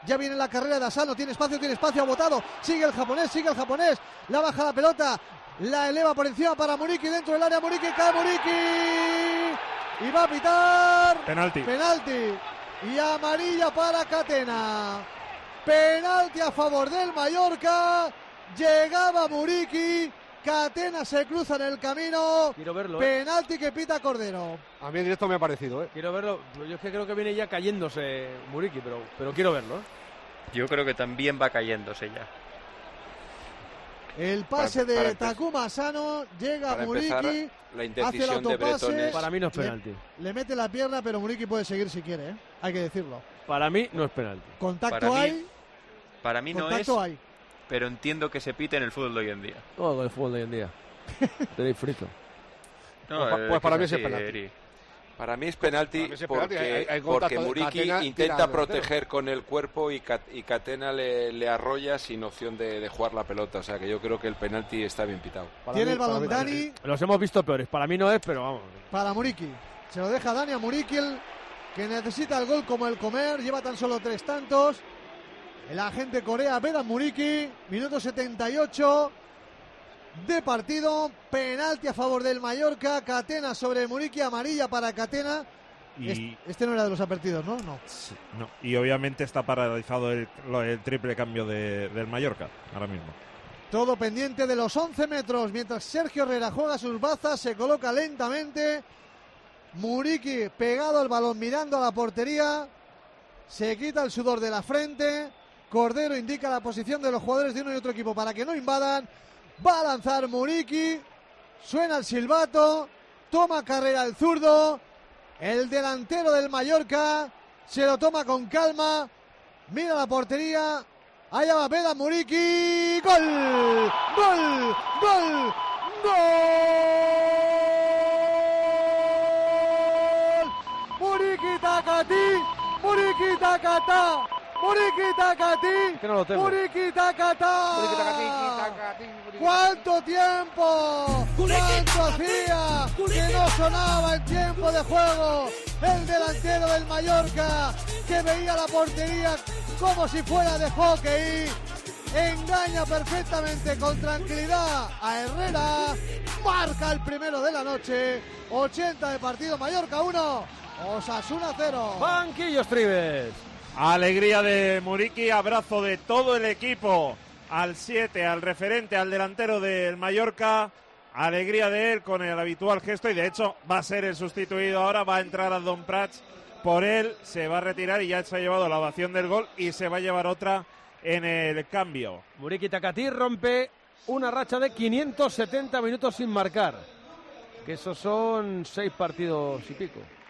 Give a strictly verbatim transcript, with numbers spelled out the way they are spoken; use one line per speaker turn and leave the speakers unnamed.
Ya viene la carrera de Asano, tiene espacio, tiene espacio, ha botado. Sigue el japonés, sigue el japonés. La baja la pelota, la eleva por encima para Muriqui, dentro del área Muriqui, cae Muriqui. Y va a pitar.
Penalti.
Penalti. Y amarilla para Catena. Penalti a favor del Mallorca. Llegaba Muriqui. Catena se cruza en el camino.
Quiero verlo.
Penalti eh. que pita Cordero.
A mí en directo me ha parecido, ¿eh?
Quiero verlo. Yo es que creo que viene ya cayéndose Muriqui, pero, pero quiero verlo. ¿eh?
Yo creo que también va cayéndose ya.
El pase
para, para
de Takuma Asano. Llega
para
Muriqui.
Empezar, la indecisión de Bretones.
Para mí no es penalti.
Le, le mete la pierna, pero Muriqui puede seguir si quiere, ¿eh? Hay que decirlo.
Para mí no es penalti.
Contacto
para
hay.
Mí, para mí no
contacto
es.
Hay.
Pero entiendo que se pite en el fútbol de hoy en día.
Todo con el fútbol de hoy en día. Tenéis frito.
No,
pues,
eh,
pues para mí es
así,
penalti.
Eri.
Para mí es penalti
mí es
porque,
penalti. Hay, hay
porque Muriqui
Catena,
intenta proteger con el cuerpo y, Cat, y Catena le, le arrolla sin opción de, de jugar la pelota. O sea que yo creo que el penalti está bien pitado.
Para Tiene mí, el balón Dani.
Los hemos visto peores. Para mí no es, pero vamos.
Para Muriqui. Se lo deja Dani a Muriqui, el, que necesita el gol como el comer. Lleva tan solo tres tantos. El agente Corea, Vedan Muriqui. Minuto setenta y ocho de partido. Penalti a favor del Mallorca. Catena sobre Muriqui. Amarilla para Catena.
Y...
Este no era de los advertidos, ¿no? No.
Sí, no. Y obviamente está paralizado el, el triple cambio de, del Mallorca ahora mismo.
Todo pendiente de los once metros. Mientras Sergio Herrera juega sus bazas, se coloca lentamente. Muriqui pegado al balón mirando a la portería. Se quita el sudor de la frente. Cordero indica la posición de los jugadores de uno y otro equipo para que no invadan. Va a lanzar Muriqui. Suena el silbato. Toma carrera el zurdo. El delantero del Mallorca se lo toma con calma. Mira la portería. Allá va Vedan Muriqui. ¡Gol! ¡Gol! ¡Gol! ¡Gol! Muriqui Takati. Muriqui Takata. Muriqui Takati.
Que no lo tengo.
Muriqui Takata.
Muriqui Takati, Takati, Muriqui.
¿Cuánto tiempo? ¿Cuánto hacía que no sonaba el tiempo de juego? El delantero del Mallorca que veía la portería como si fuera de hockey. Engaña perfectamente con tranquilidad a Herrera. Marca el primero de la noche. ochenta de partido. Mallorca uno. Osasuna cero.
Banquillos Tribes.
Alegría de Muriqui, abrazo de todo el equipo al siete, al referente, al delantero del Mallorca. Alegría de él con el habitual gesto y de hecho va a ser el sustituido ahora, va a entrar a Don Prats por él, se va a retirar y ya se ha llevado la ovación del gol y se va a llevar otra en el cambio.
Muriqui Takati rompe una racha de quinientos setenta minutos sin marcar, que esos son seis partidos y pico.